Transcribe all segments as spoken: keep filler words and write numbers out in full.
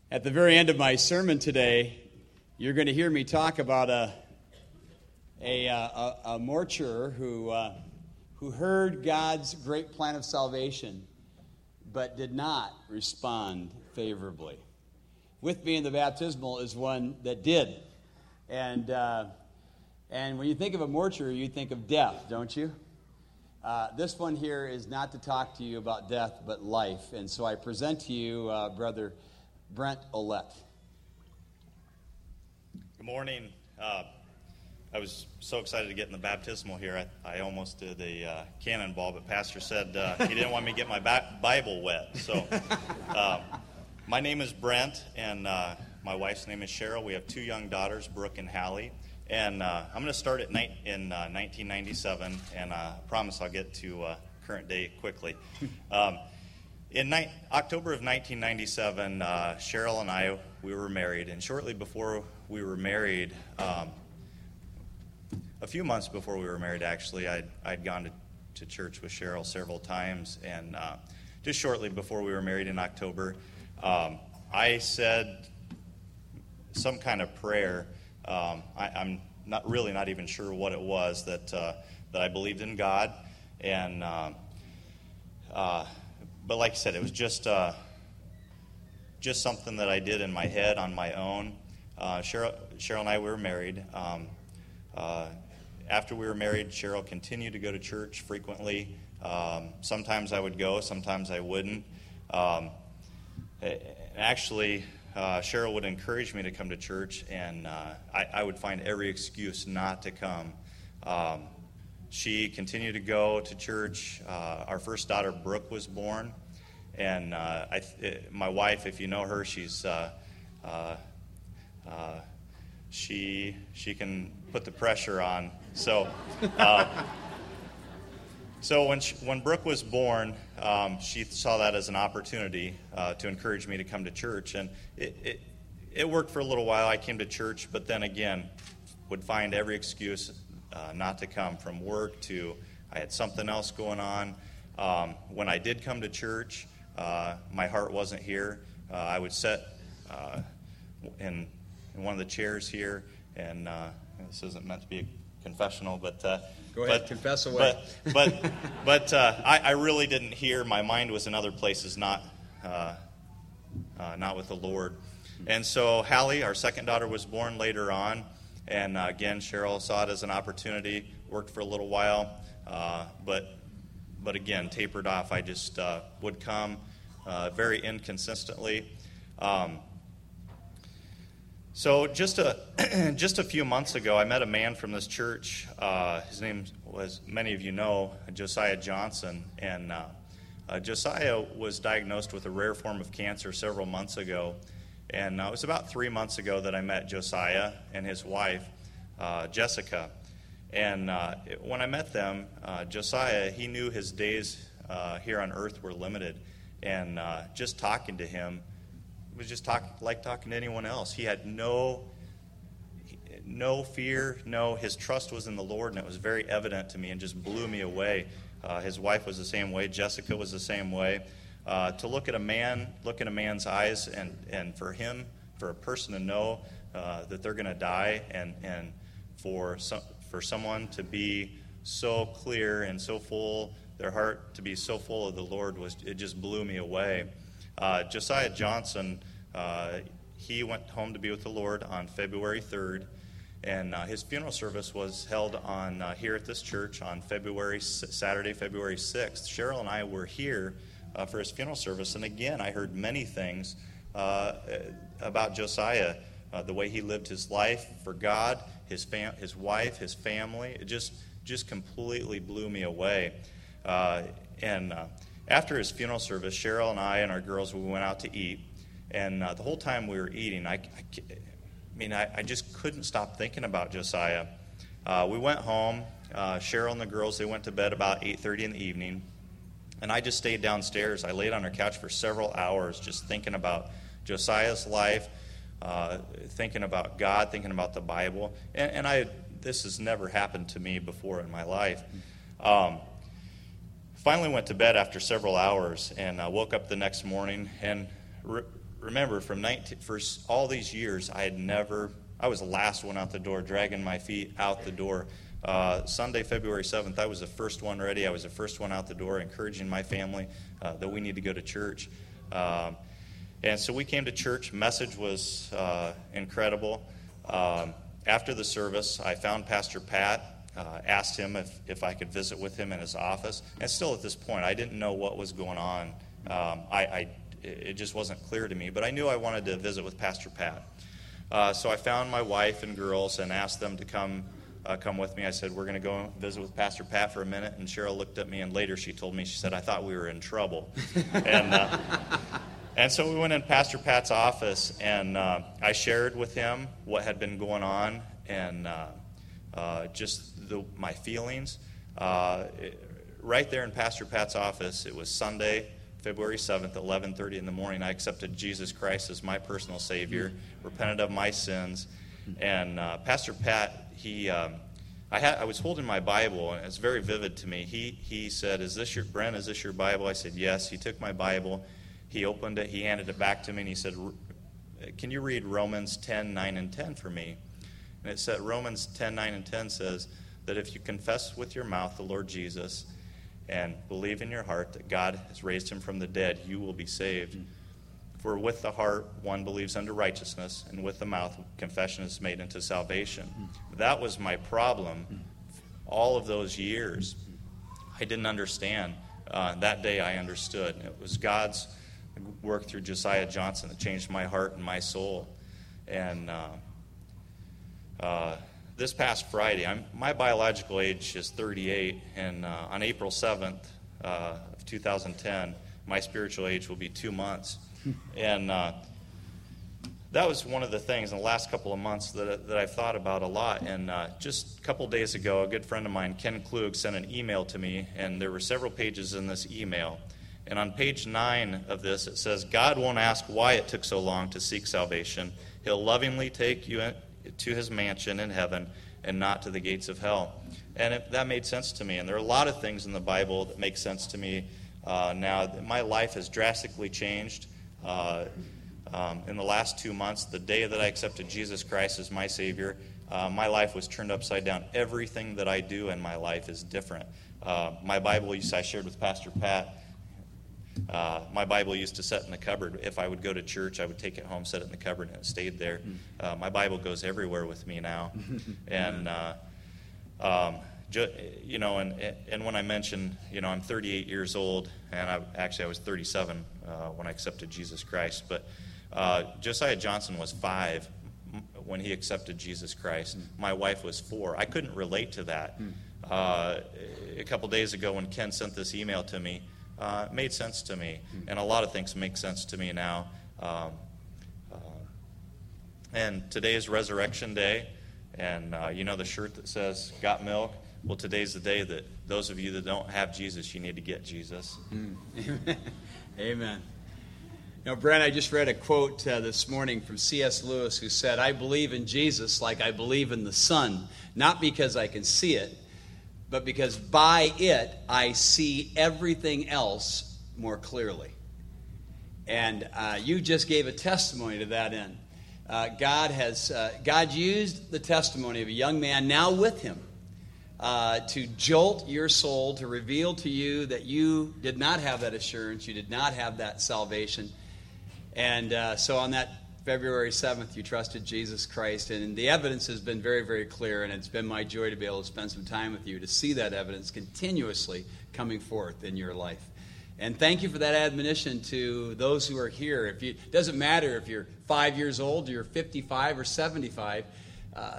At the very end of my sermon today, you're going to hear me talk about a a, a, a morturer who uh, who heard God's great plan of salvation, but did not respond favorably. With me in the baptismal is one that did, and uh, and when you think of a mortuary, you think of death, don't you? Uh, this one here is not to talk to you about death, but life, and so I present to you, uh, Brother Brent Ouellette. Good morning. Uh, I was so excited to get in the baptismal here. I, I almost did a uh, cannonball, but Pastor said uh, he didn't want me to get my ba- Bible wet. So, uh, my name is Brent, and uh, my wife's name is Cheryl. We have two young daughters, Brooke and Hallie. And uh, I'm going to start at night in uh, nineteen ninety-seven, and uh, I promise I'll get to uh, current day quickly. Um, In ni- October of nineteen ninety-seven, uh, Cheryl and I, we were married, and shortly before we were married, um, a few months before we were married, actually, I'd, I'd gone to, to church with Cheryl several times, and uh, just shortly before we were married in October, um, I said some kind of prayer. Um, I, I'm not really not even sure what it was, that, uh, that I believed in God, and um, uh, But like I said, it was just uh, just something that I did in my head on my own. Uh, Cheryl, Cheryl and I, we were married. Um, uh, after we were married, Cheryl continued to go to church frequently. Um, sometimes I would go, sometimes I wouldn't. Um, actually, uh, Cheryl would encourage me to come to church, and uh, I, I would find every excuse not to come. Um, She continued to go to church. Uh, our first daughter, Brooke, was born. And uh, I, it, my wife, if you know her, she's uh, uh, uh, she she can put the pressure on. So uh, so when she, when Brooke was born, um, she saw that as an opportunity uh, to encourage me to come to church. And it, it it worked for a little while. I came to church, but then again, would find every excuse Uh, not to come, from work to I had something else going on. Um, when I did come to church, uh, my heart wasn't here. Uh, I would sit uh, in, in one of the chairs here, and uh, this isn't meant to be a confessional, but uh, go ahead, but, confess away. But but but uh, I, I really didn't hear. My mind was in other places, not uh, uh, not with the Lord. And so Hallie, our second daughter, was born later on. And uh, again, Cheryl saw it as an opportunity, worked for a little while, uh, but but again, tapered off. I just uh, would come uh, very inconsistently. Um, so just a just a few months ago, I met a man from this church. Uh, his name was, many of you know, Josiah Johnson. And uh, uh, Josiah was diagnosed with a rare form of cancer several months ago. And uh, it was about three months ago that I met Josiah and his wife, uh, Jessica. And uh, it, when I met them, uh, Josiah, he knew his days uh, here on earth were limited. And uh, just talking to him was just talk, like talking to anyone else. He had no, no fear, no, his trust was in the Lord, and it was very evident to me and just blew me away. Uh, his wife was the same way. Jessica was the same way. Uh, to look at a man, look in a man's eyes, and, and for him, for a person to know uh, that they're going to die, and and for some, for someone to be so clear and so full, their heart to be so full of the Lord, was it just blew me away. Uh, Josiah Johnson, uh, he went home to be with the Lord on February third, and uh, his funeral service was held on uh, here at this church on February Saturday, February sixth. Cheryl and I were here Uh, for his funeral service, and again, I heard many things uh, about Josiah, uh, the way he lived his life for God, his fam- his wife, his family. It just just completely blew me away. Uh, and uh, after his funeral service, Cheryl and I and our girls, we went out to eat, and uh, the whole time we were eating, I, I, I mean, I, I just couldn't stop thinking about Josiah. Uh, we went home. Uh, Cheryl and the girls, they went to bed about eight thirty in the evening. And I just stayed downstairs. I laid on our couch for several hours just thinking about Josiah's life, uh, thinking about God, thinking about the Bible. And, and I this has never happened to me before in my life. Um, finally went to bed after several hours and uh, woke up the next morning and re- remember, from nineteen, for all these years, I had never, I was the last one out the door, dragging my feet out the door. Uh, Sunday, February seventh, I was the first one ready. I was the first one out the door, encouraging my family uh, that we need to go to church. Um, and so we came to church. Message was uh, incredible. Um, after the service, I found Pastor Pat, uh, asked him if, if I could visit with him in his office. And still at this point, I didn't know what was going on. Um, I, I it just wasn't clear to me, but I knew I wanted to visit with Pastor Pat. Uh, so I found my wife and girls and asked them to come Uh, come with me. I said, we're going to go visit with Pastor Pat for a minute. And Cheryl looked at me, and later she told me, she said, I thought we were in trouble. and uh, and so we went in Pastor Pat's office, and uh, I shared with him what had been going on and uh, uh, just the, my feelings. Uh, it, right there in Pastor Pat's office, it was Sunday, February seventh, eleven thirty in the morning. I accepted Jesus Christ as my personal Savior, repented of my sins. And uh, Pastor Pat, he, um, I had, I was holding my Bible, and it's very vivid to me. He, he said, "Is this your Brent? Is this your Bible?" I said, "Yes." He took my Bible, he opened it, he handed it back to me, and he said, "Can you read Romans ten, nine, and ten for me?" And it said, Romans ten, nine, and ten says that if you confess with your mouth the Lord Jesus and believe in your heart that God has raised him from the dead, you will be saved. For with the heart one believes unto righteousness, and with the mouth confession is made unto salvation. That was my problem all of those years. I didn't understand. Uh, that day I understood. It was God's work through Josiah Johnson that changed my heart and my soul. And uh, uh, this past Friday, I'm, my biological age is thirty-eight, and uh, on April seventh uh, of two thousand ten, my spiritual age will be two months. And uh, that was one of the things in the last couple of months that, that I've thought about a lot. And uh, just a couple days ago, a good friend of mine, Ken Klug, sent an email to me, and there were several pages in this email. And on page nine of this, it says, "God won't ask why it took so long to seek salvation. He'll lovingly take you to his mansion in heaven and not to the gates of hell." And it, that made sense to me. And there are a lot of things in the Bible that make sense to me uh, now. My life has drastically changed. Uh, um, in the last two months, the day that I accepted Jesus Christ as my Savior, uh, my life was turned upside down. Everything that I do in my life is different. Uh, my Bible, I shared with Pastor Pat, uh, my Bible used to sit in the cupboard. If I would go to church, I would take it home, set it in the cupboard, and it stayed there. Uh, my Bible goes everywhere with me now. And, uh, um, ju- you know, and, and when I mentioned, you know, I'm thirty-eight years old, and I, actually I was thirty-seven Uh, when I accepted Jesus Christ. But uh, Josiah Johnson was five when he accepted Jesus Christ. Mm. My wife was four. I couldn't relate to that. Mm. Uh, a couple days ago when Ken sent this email to me, uh, it made sense to me. Mm. And a lot of things make sense to me now. Um, uh, and today is Resurrection Day. And uh, you know the shirt that says, "Got milk"? Well, today's the day that those of you that don't have Jesus, you need to get Jesus. Mm. Amen. Now, Brent, I just read a quote uh, this morning from C S Lewis, who said, "I believe in Jesus like I believe in the sun, not because I can see it, but because by it I see everything else more clearly." And uh, you just gave a testimony to that end. Uh, God has uh, God used the testimony of a young man now with him Uh, to jolt your soul, to reveal to you that you did not have that assurance, you did not have that salvation. And uh, so on that February seventh, you trusted Jesus Christ. And the evidence has been very, very clear, and it's been my joy to be able to spend some time with you to see that evidence continuously coming forth in your life. And thank you for that admonition to those who are here. If you, it doesn't matter if you're five years old, you're fifty-five or seventy-five, uh,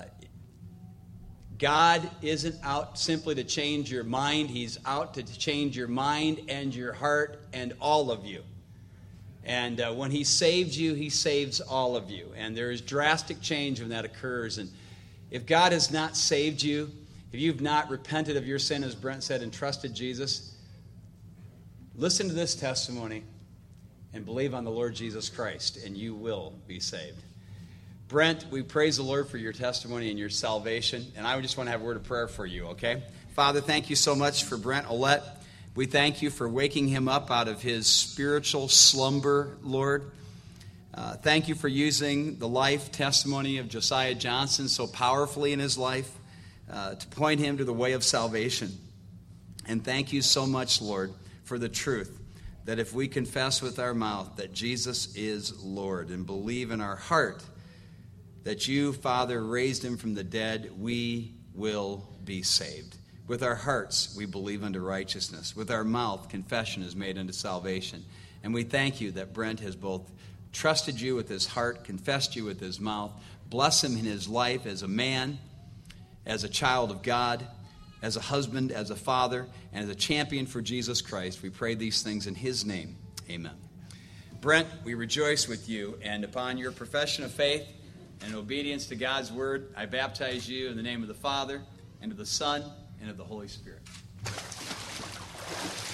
God isn't out simply to change your mind. He's out to change your mind and your heart and all of you. And uh, when he saves you, he saves all of you. And there is drastic change when that occurs. And if God has not saved you, if you've not repented of your sin, as Brent said, and trusted Jesus, listen to this testimony and believe on the Lord Jesus Christ, and you will be saved. Brent, we praise the Lord for your testimony and your salvation, and I just want to have a word of prayer for you, okay? Father, thank you so much for Brent Ouellette. We thank you for waking him up out of his spiritual slumber, Lord. Uh, thank you for using the life testimony of Josiah Johnson so powerfully in his life uh, to point him to the way of salvation. And thank you so much, Lord, for the truth that if we confess with our mouth that Jesus is Lord and believe in our heart that you, Father, raised him from the dead, we will be saved. With our hearts, we believe unto righteousness. With our mouth, confession is made unto salvation. And we thank you that Brent has both trusted you with his heart, confessed you with his mouth. Bless him in his life as a man, as a child of God, as a husband, as a father, and as a champion for Jesus Christ. We pray these things in his name. Amen. Brent, we rejoice with you, and upon your profession of faith and obedience to God's word, I baptize you in the name of the Father, and of the Son, and of the Holy Spirit.